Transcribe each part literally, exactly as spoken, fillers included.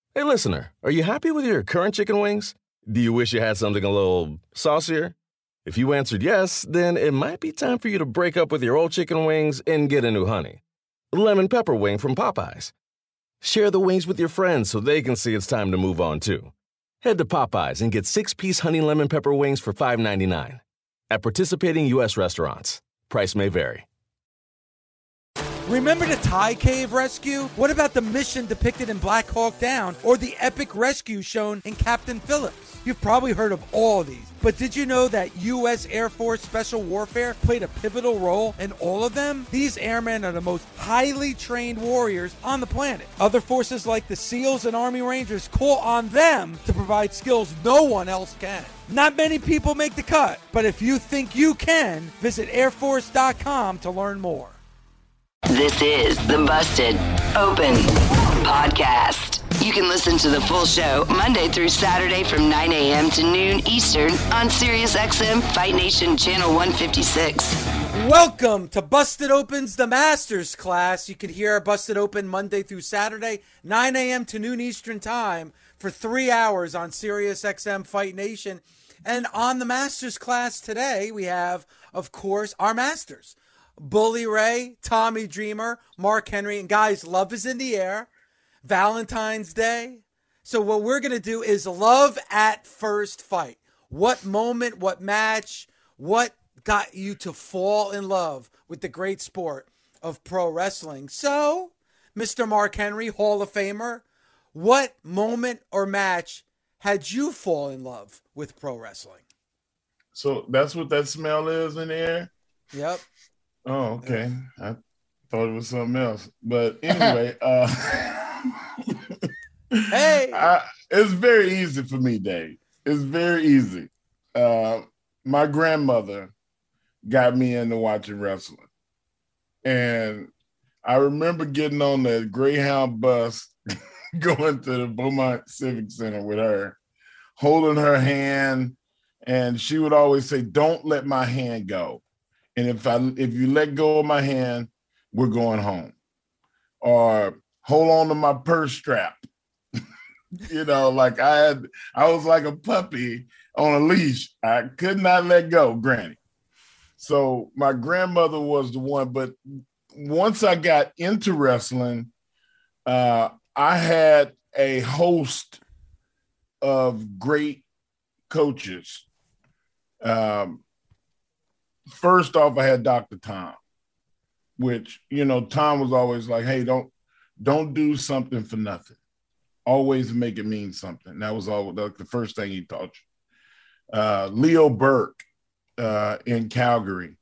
Hey, listener, are you happy with your current chicken wings? Do you wish you had something a little saucier? If you answered yes, then it might be time for you to break up with your old chicken wings and get a new honey. Lemon pepper wing from Popeyes. Share the wings with your friends so they can see it's time to move on, too. Head to Popeyes and get six-piece honey lemon pepper wings for five ninety-nine. At participating U S restaurants. Price may vary. Remember the Thai cave rescue? What about the mission depicted in Black Hawk Down or the epic rescue shown in Captain Phillips? You've probably heard of all these, but did you know that U S Air Force Special Warfare played a pivotal role in all of them? These airmen are the most highly trained warriors on the planet. Other forces like the SEALs and Army Rangers call on them to provide skills no one else can. Not many people make the cut, but if you think you can, visit air force dot com to learn more. This is the Busted Open Podcast. You can listen to the full show Monday through Saturday from nine a.m. to noon Eastern on SiriusXM Fight Nation Channel one fifty-six. Welcome to Busted Open's The Masters class. You can hear Busted Open Monday through Saturday, nine a.m. to noon Eastern time for three hours on SiriusXM Fight Nation. And on the Masters class today, we have, of course, our Masters. Bully Ray, Tommy Dreamer, Mark Henry, and guys, love is in the air. Valentine's Day. So what we're going to do is love at first fight. What moment, what match, what got you to fall in love with the great sport of pro wrestling? So, Mister Mark Henry, Hall of Famer, what moment or match had you fall in love with pro wrestling? So that's what that smell is in the air? Yep. Oh, okay. I thought it was something else. But anyway, uh, hey, I, it's very easy for me, Dave. It's very easy. Uh, my grandmother got me into watching wrestling. And I remember getting on the Greyhound bus, going to the Beaumont Civic Center with her, holding her hand. And she would always say, "Don't let my hand go. And if I if you let go of my hand, we're going home." Or hold on to my purse strap. You know, like I had, I was like a puppy on a leash. I could not let go, Granny. So my grandmother was the one. But once I got into wrestling, uh, I had a host of great coaches. Um, First off, I had Doctor Tom, which, you know, Tom was always like, "Hey, don't don't do something for nothing. Always make it mean something." That was all the, the first thing he taught you. Uh, Leo Burke uh, in Calgary.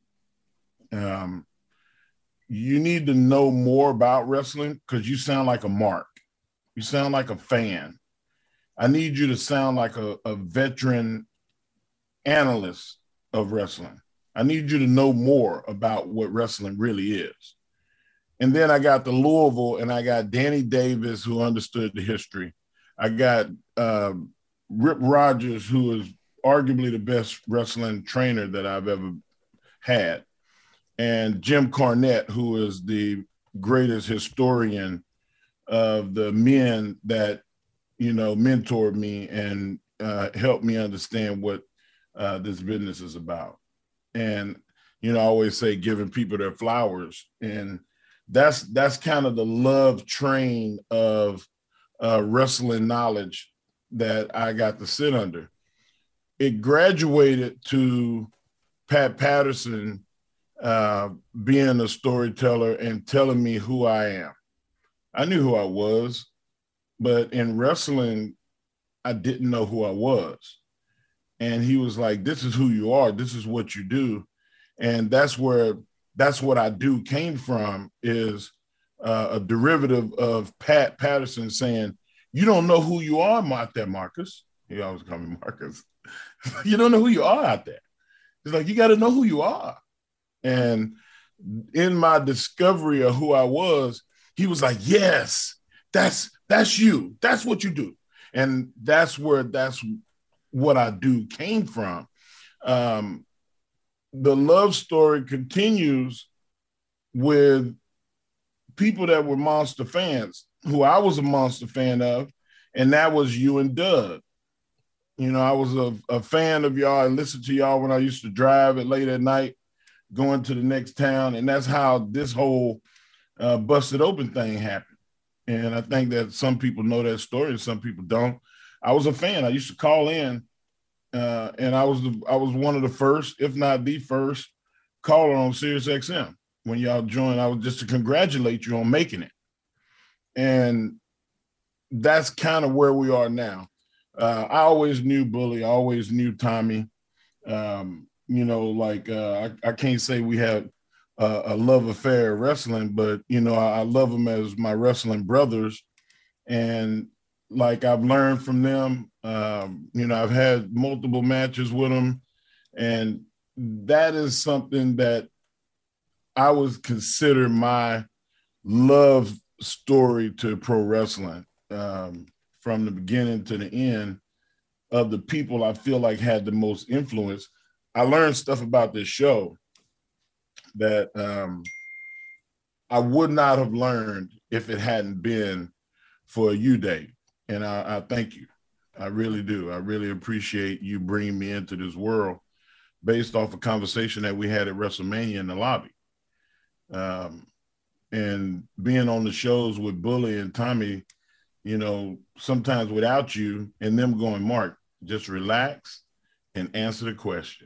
Um, you need to know more about wrestling because you sound like a mark. You sound like a fan. I need you to sound like a, a veteran analyst of wrestling. I need you to know more about what wrestling really is. And then I got to Louisville and I got Danny Davis, who understood the history. I got uh, Rip Rogers, who is arguably the best wrestling trainer that I've ever had. And Jim Cornette, who is the greatest historian of the men that, you know, mentored me and uh, helped me understand what uh, this business is about. And, you know, I always say giving people their flowers. And that's that's kind of the love train of uh, wrestling knowledge that I got to sit under. It graduated to Pat Patterson uh, being a storyteller and telling me who I am. I knew who I was, but in wrestling, I didn't know who I was. And he was like, "This is who you are. This is what you do." And that's where, that's what I do came from, is uh, a derivative of Pat Patterson saying, "You don't know who you are out there, Marcus." He always call me Marcus. "You don't know who you are out there." It's like, you got to know who you are. And in my discovery of who I was, he was like, "Yes, that's, that's you. That's what you do." And that's where, that's what I do came from. Um, the love story continues with people that were Monster fans, who I was a Monster fan of, And that was you and Doug. You know, I was a, a fan of y'all. I listened to y'all when I used to drive it late at night, going to the next town. And that's how this whole uh, Busted Open thing happened. And I think that some people know that story and some people don't. I was a fan. I used to call in, uh, and I was the, I was one of the first, if not the first, caller on Sirius X M. When y'all joined, I was just to congratulate you on making it. And that's kind of where we are now. Uh, I always knew Bully. I always knew Tommy. Um, you know, like uh, I, I can't say we had a, a love affair wrestling, but, you know, I, I love them as my wrestling brothers. And like I've learned from them, um, you know, I've had multiple matches with them. And that is something that I would consider my love story to pro wrestling. Um, from the beginning to the end, of the people I feel like had the most influence. I learned stuff about this show that um, I would not have learned if it hadn't been for you, Dave. And I, I thank you. I really do. I really appreciate you bringing me into this world based off a conversation that we had at WrestleMania in the lobby. Um, and being on the shows with Bully and Tommy, you know, sometimes without you and them going, Mark, just relax and answer the question.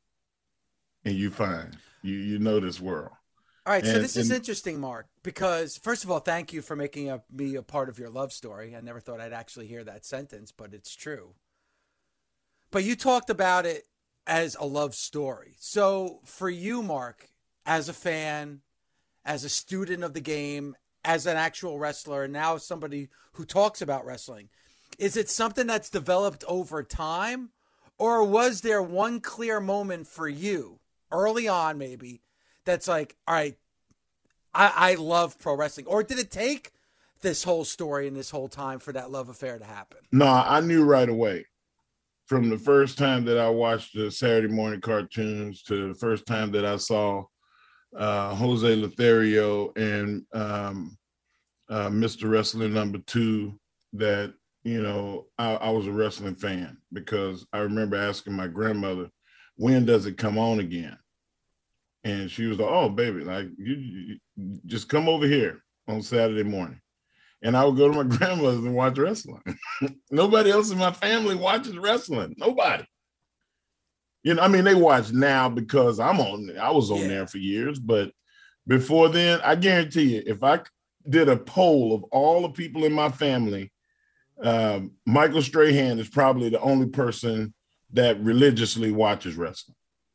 And you fine. You you know this world. All right, and, so this and, is interesting, Mark, because first of all, thank you for making a, me a part of your love story. I never thought I'd actually hear that sentence, but it's true. But you talked about it as a love story. So for you, Mark, as a fan, as a student of the game, as an actual wrestler, and now somebody who talks about wrestling, is it something that's developed over time? Or was there one clear moment for you early on, maybe, that's like, all right, I, I love pro wrestling? Or did it take this whole story and this whole time for that love affair to happen? No, I knew right away. From the first time that I watched the Saturday morning cartoons to the first time that I saw uh, Jose Lothario and um, uh, Mister Wrestling number two, that, you know, I, I was a wrestling fan, because I remember asking my grandmother, when does it come on again? And she was like, oh, baby, like, you, you just come over here on Saturday morning. And I would go to my grandmother's and watch wrestling. Nobody else in my family watches wrestling. Nobody. You know, I mean, they watch now because I'm on there. I was on yeah. there for years. But before then, I guarantee you, if I did a poll of all the people in my family, um, Michael Strahan is probably the only person that religiously watches wrestling.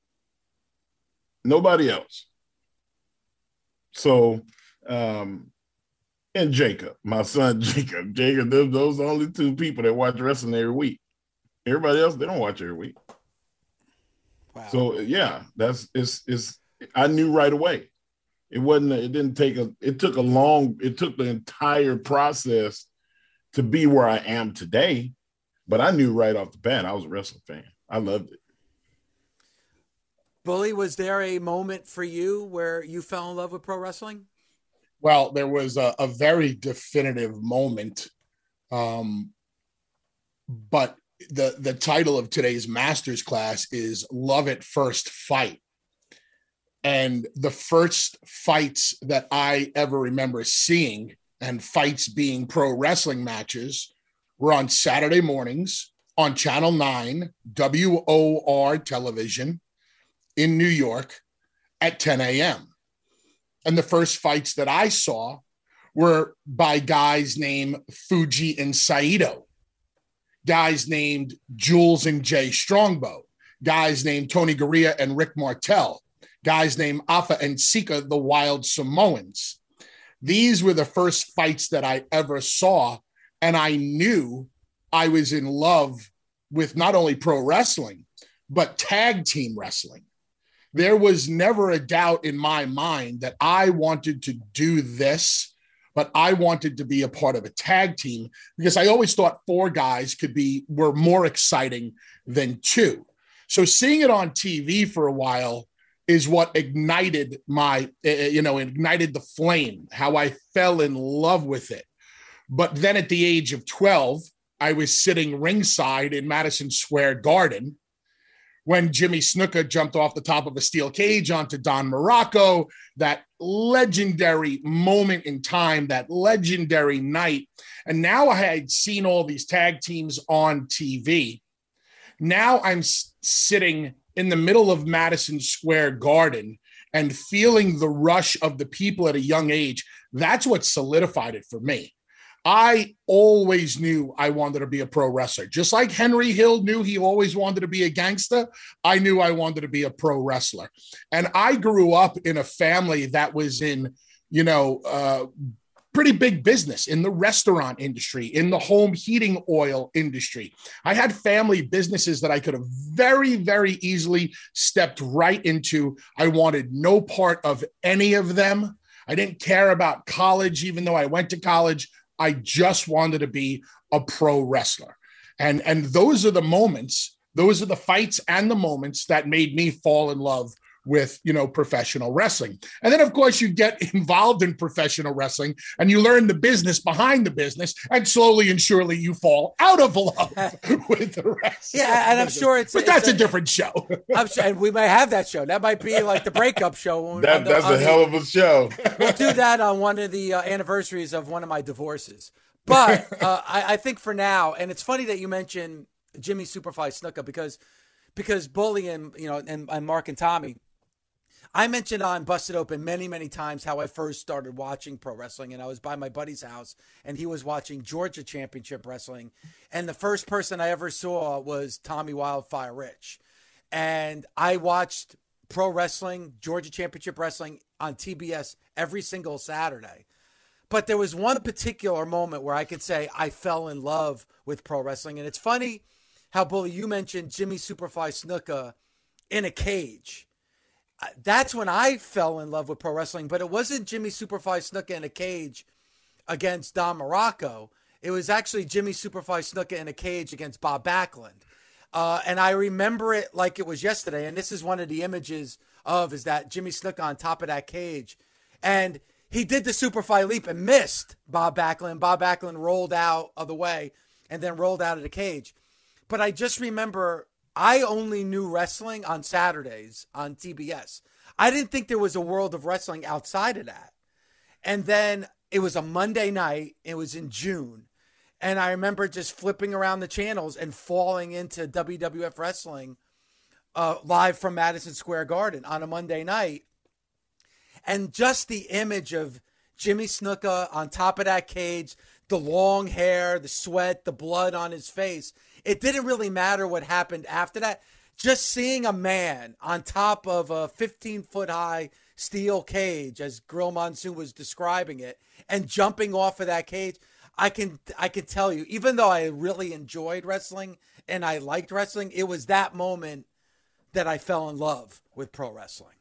Nobody else. So, um, and Jacob, my son Jacob. Jacob, those are the only two people that watch wrestling every week. Everybody else, they don't watch every week. Wow. So yeah, that's it's it's I knew right away. It wasn't, it didn't take a, it took a long, it took the entire process to be where I am today. But I knew right off the bat I was a wrestling fan. I loved it. Bully, was there a moment for you where you fell in love with pro wrestling? Well, there was a, a very definitive moment. Um, but the, the title of today's master's class is Love at First Fight. And the first fights that I ever remember seeing, and fights being pro wrestling matches, were on Saturday mornings on Channel nine, W O R television in New York at ten a.m. And the first fights that I saw were by guys named Fuji and Saito, guys named Jules and Jay Strongbow, guys named Tony Garea and Rick Martel, guys named Afa and Sika, the Wild Samoans. These were the first fights that I ever saw, and I knew I was in love with not only pro wrestling, but tag team wrestling. There was never a doubt in my mind that I wanted to do this, but I wanted to be a part of a tag team, because I always thought four guys could be, were more exciting than two. So seeing it on T V for a while is what ignited my, you know, ignited the flame, how I fell in love with it. But then at the age of twelve, I was sitting ringside in Madison Square Garden when Jimmy Snuka jumped off the top of a steel cage onto Don Morocco, that legendary moment in time, that legendary night. And now I had seen all these tag teams on T V. Now I'm s- sitting in the middle of Madison Square Garden and feeling the rush of the people at a young age. That's what solidified it for me. I always knew I wanted to be a pro wrestler. Just like Henry Hill knew he always wanted to be a gangster, I knew I wanted to be a pro wrestler. And I grew up in a family that was in, you know, uh, pretty big business in the restaurant industry, in the home heating oil industry. I had family businesses that I could have very, very easily stepped right into. I wanted no part of any of them. I didn't care about college, even though I went to college. I just wanted to be a pro wrestler. And, and those are the moments, those are the fights and the moments that made me fall in love with, you know, professional wrestling. And then, of course, you get involved in professional wrestling and you learn the business behind the business, and slowly and surely you fall out of love with the rest. Yeah, and I'm sure it's, but it's that's a, a different show. I'm sure, and we might have that show. That might be like the breakup show. That, the, that's a the, hell of a show. We'll do that on one of the uh, anniversaries of one of my divorces. But uh, I, I think for now, and it's funny that you mentioned Jimmy Superfly Snuka because because Bully and you know and, and Mark and Tommy. I mentioned on Busted Open many, many times how I first started watching pro wrestling, and I was by my buddy's house, and he was watching Georgia Championship Wrestling, and the first person I ever saw was Tommy Wildfire Rich, and I watched pro wrestling, Georgia Championship Wrestling on T B S every single Saturday. But there was one particular moment where I could say I fell in love with pro wrestling, and it's funny how, Bully, you mentioned Jimmy Superfly Snuka in a cage. That's when I fell in love with pro wrestling, but it wasn't Jimmy Superfly Snuka in a cage against Don Morocco. It was actually Jimmy Superfly Snuka in a cage against Bob Backlund. Uh, and I remember it like it was yesterday. And this is one of the images of is that Jimmy Snuka on top of that cage. And he did the Superfly leap and missed Bob Backlund. Bob Backlund rolled out of the way and then rolled out of the cage. But I just remember I only knew wrestling on Saturdays on T B S. I didn't think there was a world of wrestling outside of that. And then it was a Monday night. It was in June. And I remember just flipping around the channels and falling into W W F wrestling uh, live from Madison Square Garden on a Monday night. And just the image of Jimmy Snuka on top of that cage, the long hair, the sweat, the blood on his face. It didn't really matter what happened after that. Just seeing a man on top of a fifteen-foot high steel cage, as Grill Monsoon was describing it, and jumping off of that cage, I can I can tell you, even though I really enjoyed wrestling and I liked wrestling, it was that moment that I fell in love with pro wrestling.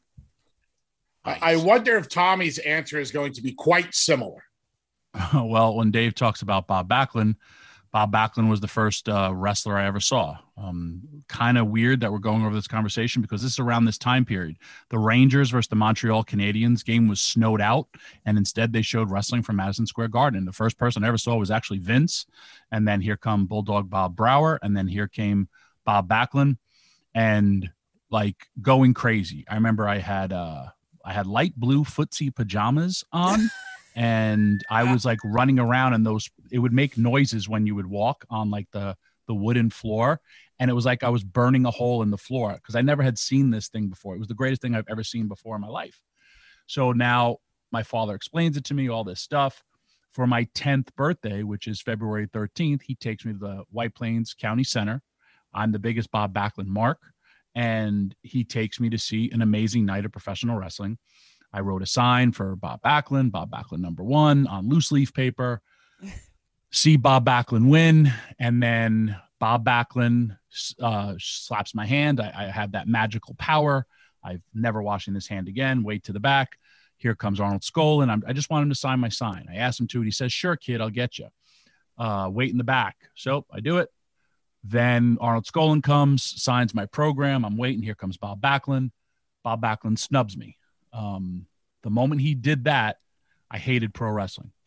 I wonder if Tommy's answer is going to be quite similar. Well, when Dave talks about Bob Backlund, Bob Backlund was the first uh, wrestler I ever saw. Um, kind of weird that we're going over this conversation because this is around this time period. The Rangers versus the Montreal Canadiens game was snowed out, and instead they showed wrestling from Madison Square Garden. The first person I ever saw was actually Vince, and then here come Bulldog Bob Brower, and then here came Bob Backlund, and like going crazy. I remember I had uh, I had light blue footsie pajamas on. And I was like running around, and those, it would make noises when you would walk on like the, the wooden floor. And it was like I was burning a hole in the floor because I never had seen this thing before. It was the greatest thing I've ever seen before in my life. So now my father explains it to me, all this stuff. For my tenth birthday, which is February thirteenth, he takes me to the White Plains County Center. I'm the biggest Bob Backlund mark. And he takes me to see an amazing night of professional wrestling. I wrote a sign for Bob Backlund, Bob Backlund number one on loose leaf paper, see Bob Backlund win. And then Bob Backlund uh, slaps my hand. I, I have that magical power. I've never washing this hand again. Wait to the back. Here comes Arnold Skaaland. I'm, I just want him to sign my sign. I asked him to, and he says, sure, kid, I'll get you. Uh, wait in the back. So I do it. Then Arnold Skaaland comes, signs my program. I'm waiting. Here comes Bob Backlund. Bob Backlund snubs me. Um, the moment he did that, I hated pro wrestling.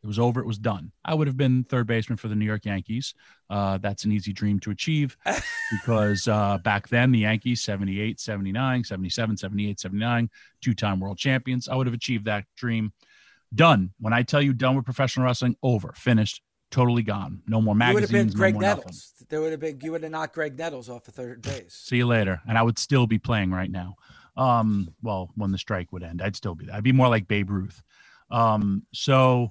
It was over. It was done. I would have been third baseman for the New York Yankees. Uh, that's an easy dream to achieve because uh, back then the Yankees, seventy-eight, seventy-nine, seventy-seven, seventy-eight, seventy-nine, two-time world champions. I would have achieved that dream. Done. When I tell you done with professional wrestling, over, finished, totally gone. No more magazines. You would have been Greg no Nettles. Nothing. There would have been, you would have knocked Greg Nettles off of third base. See you later. And I would still be playing right now. Um, well, when the strike would end, I'd still be there. I'd be more like Babe Ruth. Um, so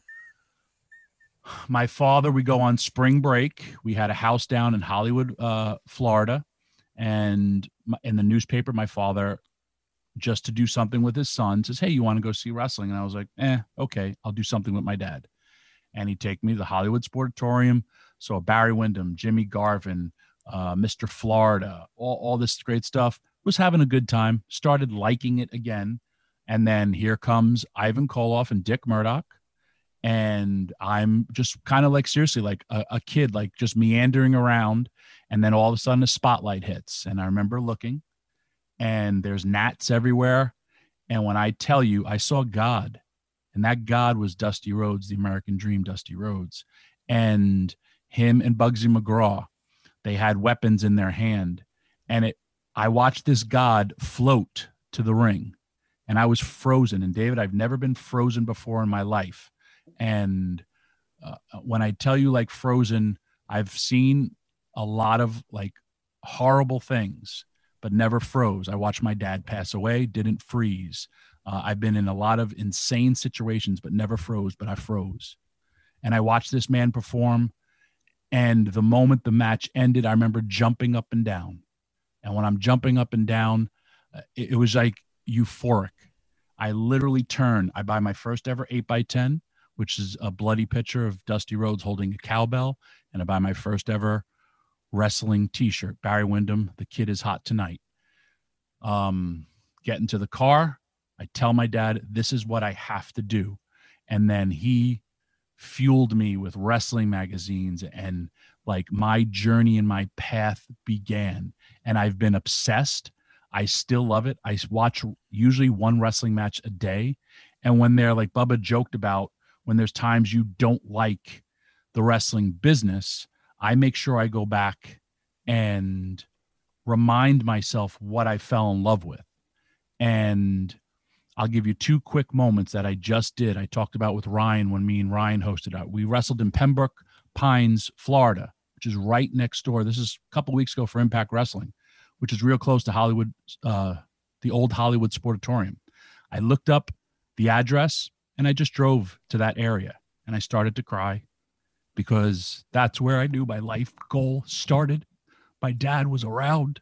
my father, we go on spring break. We had a house down in Hollywood, uh, Florida. And in the newspaper, my father, just to do something with his son, says, hey, you want to go see wrestling? And I was like, eh, okay, I'll do something with my dad. And he'd take me to the Hollywood Sportatorium. So Barry Windham, Jimmy Garvin, uh, Mister Florida, all, all this great stuff. Was having a good time, started liking it again. And then here comes Ivan Koloff and Dick Murdoch. And I'm just kind of like, seriously, like a, a kid, like just meandering around. And then all of a sudden a spotlight hits. And I remember looking and there's gnats everywhere. And when I tell you, I saw God, and that God was Dusty Rhodes, the American Dream, Dusty Rhodes. And him and Bugsy McGraw, they had weapons in their hand. And it, I watched this God float to the ring, and I was frozen. And David, I've never been frozen before in my life. And uh, when I tell you like frozen, I've seen a lot of like horrible things, but never froze. I watched my dad pass away, didn't freeze. Uh, I've been in a lot of insane situations, but never froze, but I froze. And I watched this man perform. And the moment the match ended, I remember jumping up and down. And when I'm jumping up and down, it, it was like euphoric. I literally turn. I buy my first ever eight by ten, which is a bloody picture of Dusty Rhodes holding a cowbell. And I buy my first ever wrestling t-shirt, Barry Windham, The Kid Is Hot Tonight. Um, get into the car. I tell my dad, this is what I have to do. And then he fueled me with wrestling magazines, and like my journey and my path began. And I've been obsessed. I still love it. I watch usually one wrestling match a day. And when they're like Bubba joked about, when there's times you don't like the wrestling business, I make sure I go back and remind myself what I fell in love with. And I'll give you two quick moments that I just did. I talked about with Ryan when me and Ryan hosted out. We wrestled in Pembroke Pines, Florida, which is right next door. This is a couple weeks ago for Impact Wrestling, which is real close to Hollywood, uh, the old Hollywood Sportatorium. I looked up the address and I just drove to that area, and I started to cry because that's where I knew my life goal started. My dad was around.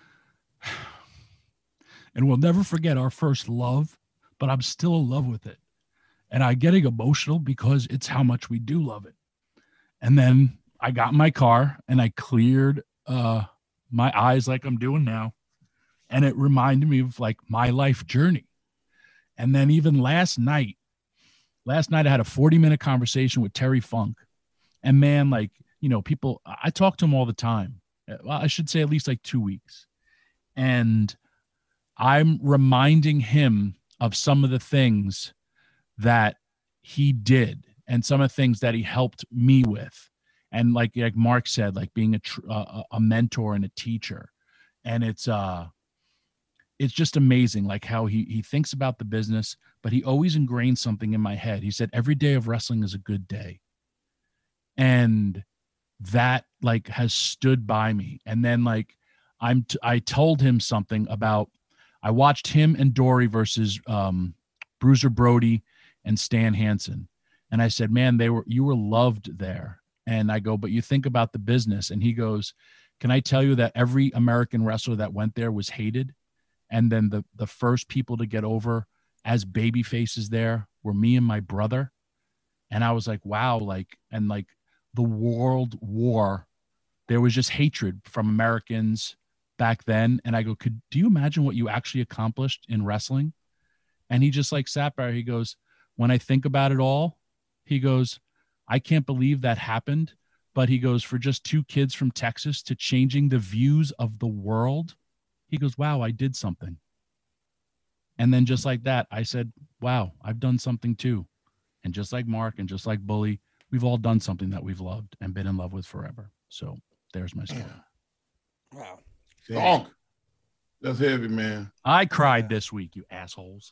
And we'll never forget our first love, but I'm still in love with it. And I'm getting emotional because it's how much we do love it. And then I got in my car and I cleared uh, my eyes like I'm doing now. And it reminded me of like my life journey. And then even last night, last night I had a forty minute conversation with Terry Funk. And man, like, you know, people, I talk to him all the time. Well, I should say at least like two weeks. And I'm reminding him of some of the things that he did and some of the things that he helped me with. And like, like Mark said, like being a, tr- uh, a mentor and a teacher. And it's, uh, it's just amazing. Like how he, he thinks about the business, but he always ingrained something in my head. He said, every day of wrestling is a good day. And that like has stood by me. And then like, I'm, t- I told him something about, I watched him and Dory versus um, Bruiser Brody and Stan Hansen. And I said, man, they were, you were loved there. And I go, but you think about the business. And he goes, can I tell you that every American wrestler that went there was hated? And then the, the first people to get over as baby faces there were me and my brother. And I was like, wow, like, and like the world war, there was just hatred from Americans back then. And I go, could, do you imagine what you actually accomplished in wrestling? And he just like sat there. He goes, when I think about it all, he goes, I can't believe that happened. But he goes, for just two kids from Texas to changing the views of the world, he goes, wow, I did something. And then just like that, I said, wow, I've done something too. And just like Mark and just like Bully, we've all done something that we've loved and been in love with forever. So there's my story. Wow. Strong. That's heavy, man. I cried this week, you assholes.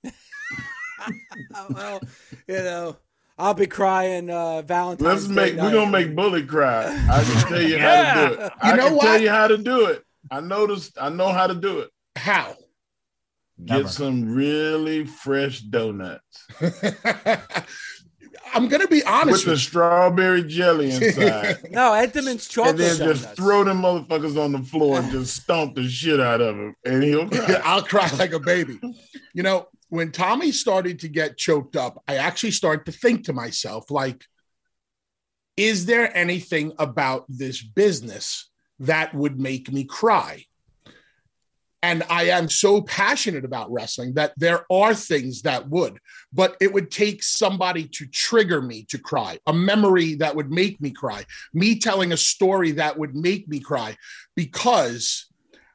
Well, you know, I'll be crying uh, Valentine's Let's Day make. night. We're gonna make Bully cry. I can tell you Yeah. how to do it. You I know can what? tell you how to do it. I noticed. I know how to do it. How? Get Never. some really fresh donuts I'm going to be with honest the with strawberry jelly inside, No, Entenmann's chocolate and then donuts. just throw them motherfuckers on the floor and just stomp the shit out of him, and he'll you. cry. I'll cry like a baby. You know, when Tommy started to get choked up, I actually started to think to myself, like, is there anything about this business that would make me cry? And I am so passionate about wrestling that there are things that would, but it would take somebody to trigger me to cry, a memory that would make me cry, me telling a story that would make me cry, because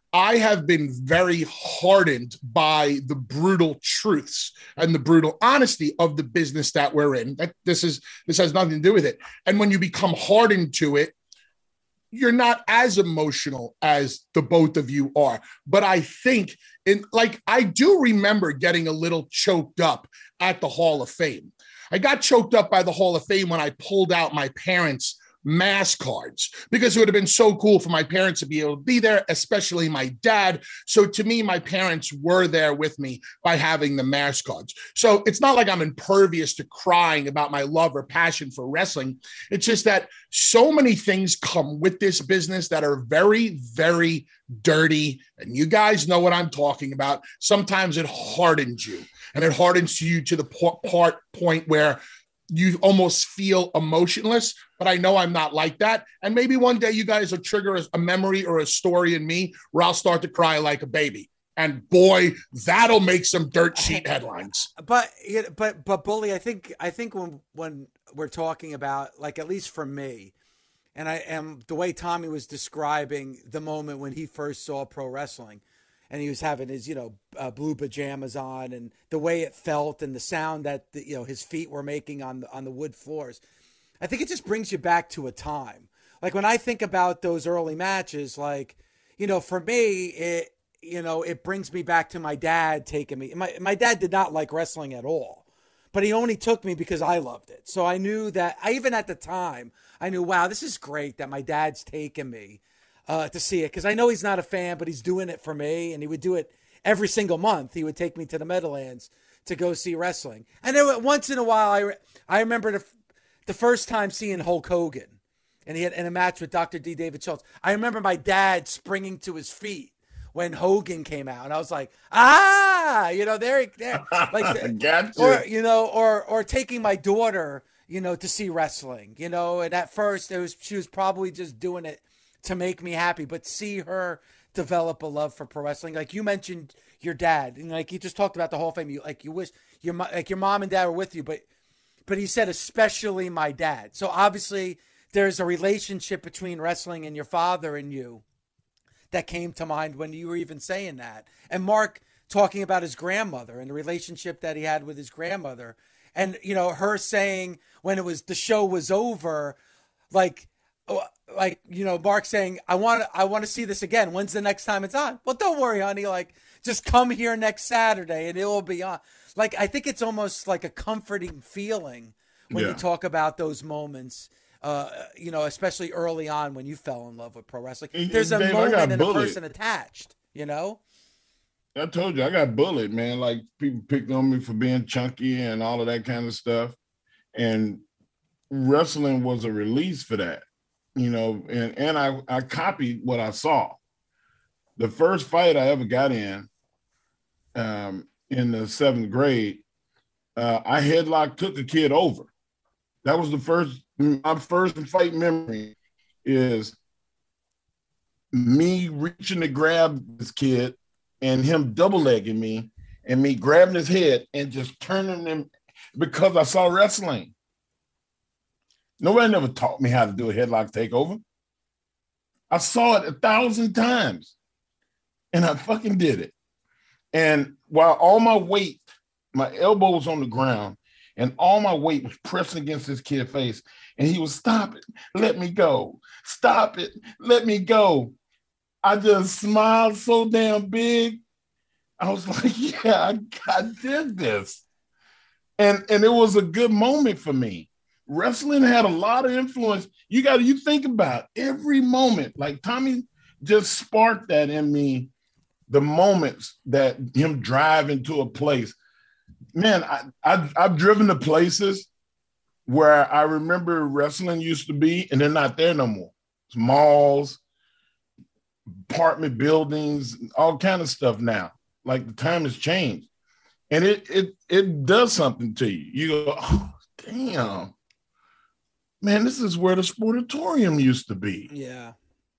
I have been very hardened by the brutal truths and the brutal honesty of the business that we're in. That this is this has nothing to do with it. And when you become hardened to it, you're not as emotional as the both of you are. But I think in like, I do remember getting a little choked up at the Hall of Fame. I got choked up by the Hall of Fame when I pulled out my parents' mass cards, because it would have been so cool for my parents to be able to be there, especially my dad. So to me, my parents were there with me by having the mass cards. So it's not like I'm impervious to crying about my love or passion for wrestling. It's just that so many things come with this business that are very, very dirty. And you guys know what I'm talking about. Sometimes it hardens you, and it hardens you to the po- part point where you almost feel emotionless, but I know I'm not like that. And maybe one day you guys will trigger a, a memory or a story in me where I'll start to cry like a baby. And boy, that'll make some dirt sheet headlines. But but but Bully, I think I think when when we're talking about, like, at least for me, and I am the way Tommy was describing the moment when he first saw pro wrestling, and he was having his, you know, uh, blue pajamas on, and the way it felt and the sound that the, you know, his feet were making on the, on the wood floors. I think it just brings you back to a time. Like when I think about those early matches, like, you know, for me, it, you know, it brings me back to my dad taking me. My, my dad did not like wrestling at all, but he only took me because I loved it. So I knew that, I, even at the time, I knew, wow, this is great that my dad's taking me Uh, to see it, because I know he's not a fan, but he's doing it for me, and he would do it every single month. He would take me to the Meadowlands to go see wrestling, and then once in a while, I re- I remember the the first time seeing Hulk Hogan, and he had in a match with Doctor D. David Schultz. I remember my dad springing to his feet when Hogan came out, and I was like, ah, you know, there, there, like, Gotcha. or you know, or or taking my daughter, you know, to see wrestling, you know, and at first it was she was probably just doing it to make me happy, but see her develop a love for pro wrestling. Like you mentioned your dad, and like you just talked about the Hall of Fame. You like you wish your like your mom and dad were with you, but but he said especially my dad. So obviously there's a relationship between wrestling and your father and you that came to mind when you were even saying that. And Mark talking about his grandmother and the relationship that he had with his grandmother, and you know her saying when it was the show was over, like. Like, you know, Mark saying, I want to, I want to see this again. When's the next time it's on? Well, don't worry, honey. Like, just come here next Saturday and it will be on. Like, I think it's almost like a comforting feeling when Yeah. you talk about those moments, uh, you know, especially early on when you fell in love with pro wrestling. And- There's a and Dave, I got moment and a bullied. person attached, you know? I told you I got bullied, man. Like people picked on me for being chunky and all of that kind of stuff. And wrestling was a release for that, you know, and, and I, I copied what I saw. The first fight I ever got in, um, in the seventh grade, uh, I headlock took a kid over. That was the first, my first fight memory is me reaching to grab this kid and him double legging me and me grabbing his head and just turning him because I saw wrestling. Nobody never taught me how to do a headlock takeover. I saw it a thousand times and I fucking did it. And while all my weight, my elbow was on the ground and all my weight was pressing against this kid's face. And he was, stop it, let me go. Stop it, let me go. I just smiled so damn big. I was like, yeah, I, I did this. And, and it was a good moment for me. Wrestling had a lot of influence. You got to, you think about every moment. Like Tommy just sparked that in me, the moments that him driving to a place. Man, I, I, I've driven to places where I remember wrestling used to be, and they're not there no more. It's malls, apartment buildings, all kind of stuff now. Like the time has changed. And it it it does something to you. You go, oh, damn. Man, this is where the sportatorium used to be. Yeah.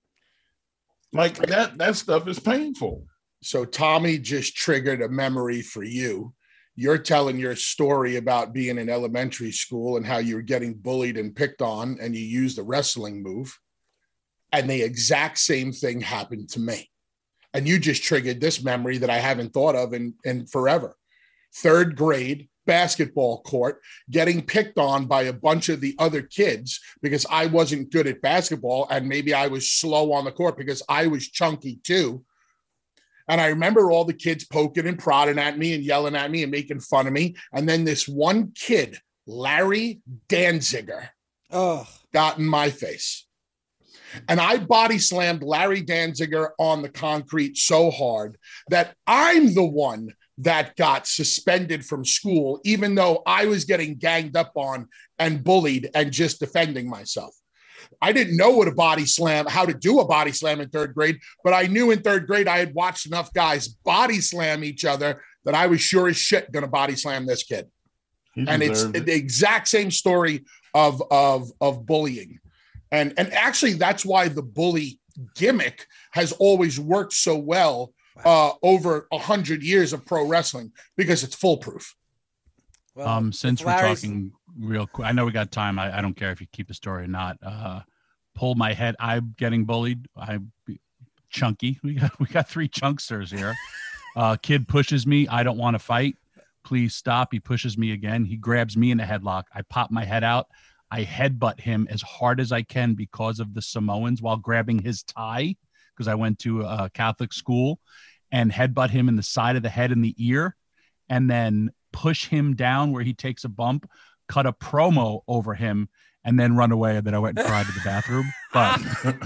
Like that, that stuff is painful. So Tommy just triggered a memory for you. You're telling your story about being in elementary school and how you were getting bullied and picked on, and you used a wrestling move. And the exact same thing happened to me. And you just triggered this memory that I haven't thought of in, in forever. Third grade, basketball court, getting picked on by a bunch of the other kids because I wasn't good at basketball, and maybe I was slow on the court because I was chunky too. And I remember all the kids poking and prodding at me and yelling at me and making fun of me. And then this one kid, Larry Danziger, oh. got in my face. And I body slammed Larry Danziger on the concrete so hard that I'm the one that got suspended from school, even though I was getting ganged up on and bullied and just defending myself. I didn't know what a body slam, how to do a body slam in third grade, but I knew in third grade I had watched enough guys body slam each other that I was sure as shit going to body slam this kid. And it's it. the exact same story of, of, of bullying. And, and actually, that's why the bully gimmick has always worked so well uh, over a hundred years of pro wrestling, because it's foolproof. Well, um, since we're Larry's... talking real quick, I know we got time. I, I don't care if you keep the story or not. Uh, pull my head. I'm getting bullied. I'm chunky. We got we got three chunksters here. Uh, kid pushes me. I don't want to fight. Please stop. He pushes me again. He grabs me in a headlock. I pop my head out. I headbutt him as hard as I can because of the Samoans while grabbing his tie, because I went to a Catholic school, and headbutt him in the side of the head and the ear, and then push him down where he takes a bump, cut a promo over him, and then run away. And then I went and cried to the bathroom. But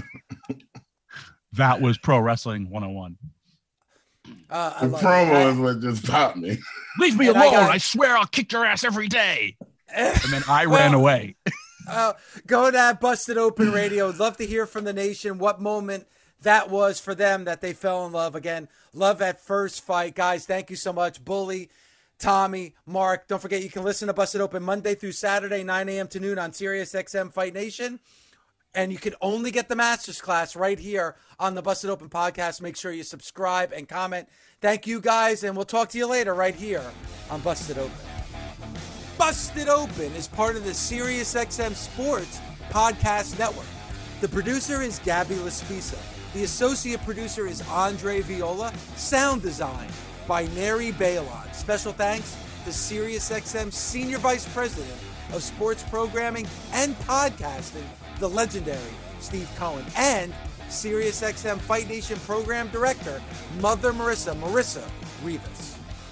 that was pro wrestling one oh one. Uh, the promo is what just popped me. Leave me and alone. I, got... I swear I'll kick your ass every day. And then I ran well, away. uh, go to Busted Open Radio. I'd love to hear from the nation what moment that was for them that they fell in love. Again, love at first fight. Guys, thank you so much. Bully, Tommy, Mark. Don't forget you can listen to Busted Open Monday through Saturday, nine a.m. to noon on Sirius X M Fight Nation. And you can only get the Masters class right here on the Busted Open podcast. Make sure you subscribe and comment. Thank you, guys, and we'll talk to you later right here on Busted Open. Busted Open is part of the SiriusXM Sports Podcast Network. The producer is Gabby Laspisa. The associate producer is Andre Viola. Sound design by Neri Balon. Special thanks to SiriusXM Senior Vice President of Sports Programming and Podcasting, the legendary Steve Cohen, and SiriusXM Fight Nation Program Director, Mother Marissa, Marissa Rivas.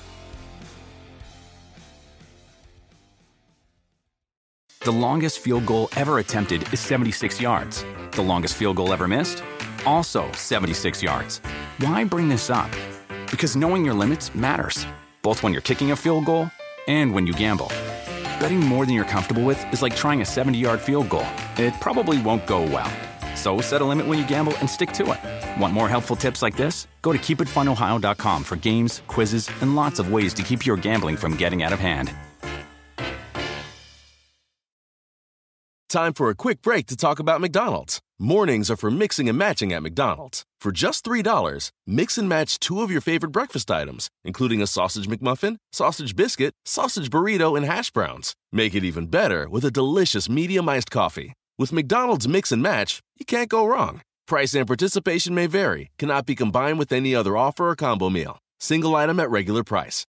The longest field goal ever attempted is seventy-six yards. The longest field goal ever missed? Also seventy-six yards. Why bring this up? Because knowing your limits matters, both when you're kicking a field goal and when you gamble. Betting more than you're comfortable with is like trying a seventy-yard field goal. It probably won't go well. So set a limit when you gamble and stick to it. Want more helpful tips like this? Go to keep it fun ohio dot com for games, quizzes, and lots of ways to keep your gambling from getting out of hand. Time for a quick break to talk about McDonald's. Mornings are for mixing and matching at McDonald's. For just three dollars, mix and match two of your favorite breakfast items, including a sausage McMuffin, sausage biscuit, sausage burrito, and hash browns. Make it even better with a delicious medium iced coffee. With McDonald's Mix and Match, you can't go wrong. Price and participation may vary, cannot be combined with any other offer or combo meal. Single item at regular price.